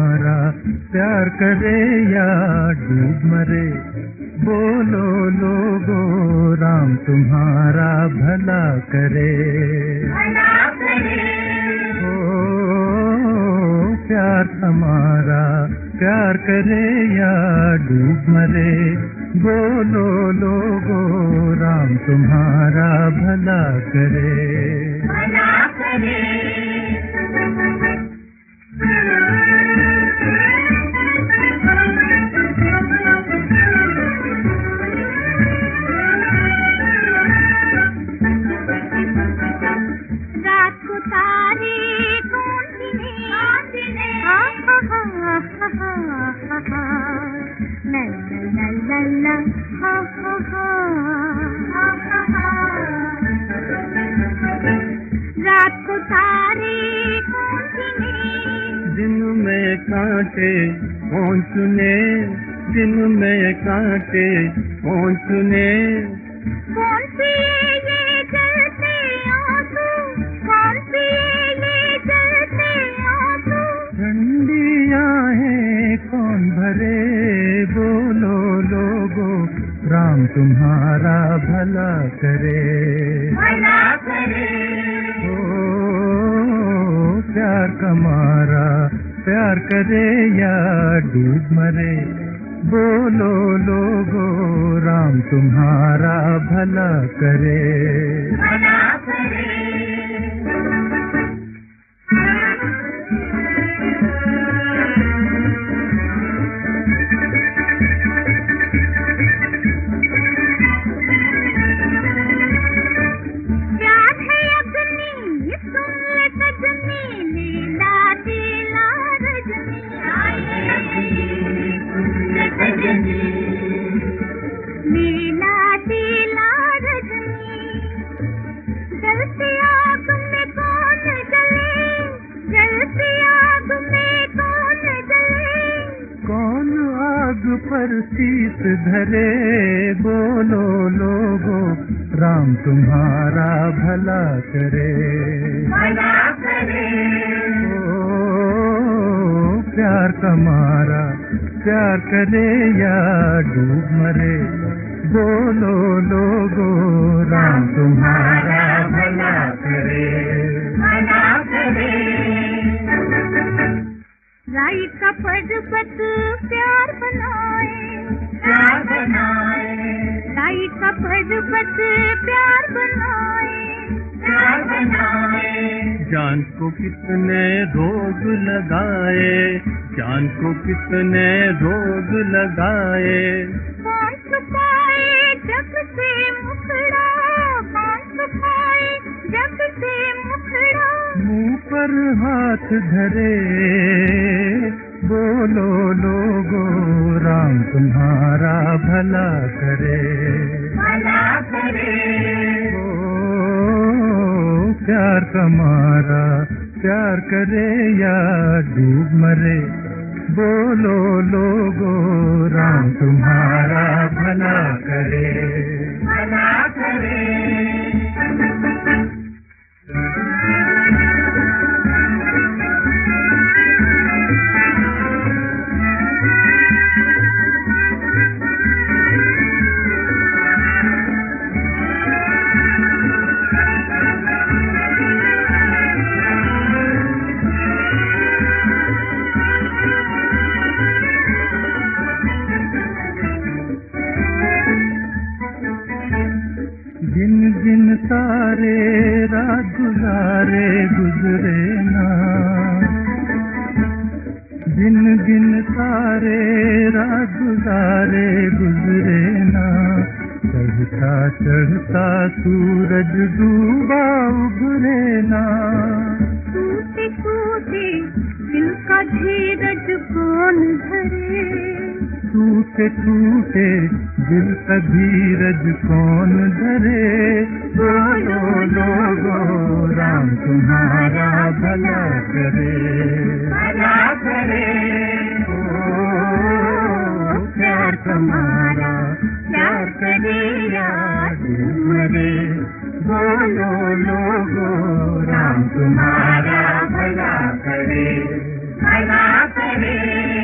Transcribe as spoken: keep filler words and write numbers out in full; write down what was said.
तुम्हारा प्यार करे या डूब मरे, बोलो लोगो राम तुम्हारा भला करे, भला करे। ओ प्यार हमारा प्यार करे या डूब मरे, बोलो लोगो राम तुम्हारा भला करे, भला करे। रात को तारे कौन गिने, कौन गिने, हा हा हा हा हा हा, ला ला ला ला हा हा हा हा हा। रात को तारे कौन गिने, दिन में कांटे कौन चुने, दिन में कांटे कौन चुने, कौन पिए ये जलते आंसू, कौन पिए ये जलते आंसू, ठंडी आहें कौन भरे, बोलो लोगो राम तुम्हारा भला करे, भला करे। ओ प्यार कमारा प्यार करे या डूब मरे, बोलो लोगो राम तुम्हारा भला करे, भला करे। प्यार है अग्नि सुन ले सजनी, लीला लीला रजनी, लीला लीला रजनी। जलती आग में कौन जले, जलती आग में कौन जले, कौन आग पर शीत धरे, बोलो लोगो राम तुम्हारा भला करे, भला करे। ओ प्यार कमारा प्यार करे या डूब मरे, बोलो लोगो राम तुम्हारा भला करे, भला करे। राई का पर्वत प्यार बनाए, प्यार बनाए, राई का पर्वत प्यार बनाए, प्यार बनाए। जान को कितने रोग लगाए, जान को कितने रोग लगाए, कौन छुपाए जग से मुखड़ा, कौन छुपाए जग से मुखड़ा, मुंह पर हाथ धरे, बोलो लोगो राम तुम्हारा भला करे, भला करे। ओ प्यार कमारा प्यार करे या डूब मरे, बोलो लोगो राम तुम्हारा भला करे, भला करे। जिन जिन सारे रात गुजारे गुजरे ना, जिन जिन सारे रात गुजारे गुजरे ना, चढ़ता चढ़ता सूरज डूबा उभरे ना, टूटे टूटे दिल का धीरज कौन धरे, टूटे टूटे दिल का धीरज कौन धरे, बोलो लोगो राम तुम्हारा भला करे, भला करे। ओ प्यार तुम्हारा प्यार करे या मरे, बोलो लोगो राम तुम्हारा भला करे, भला करे।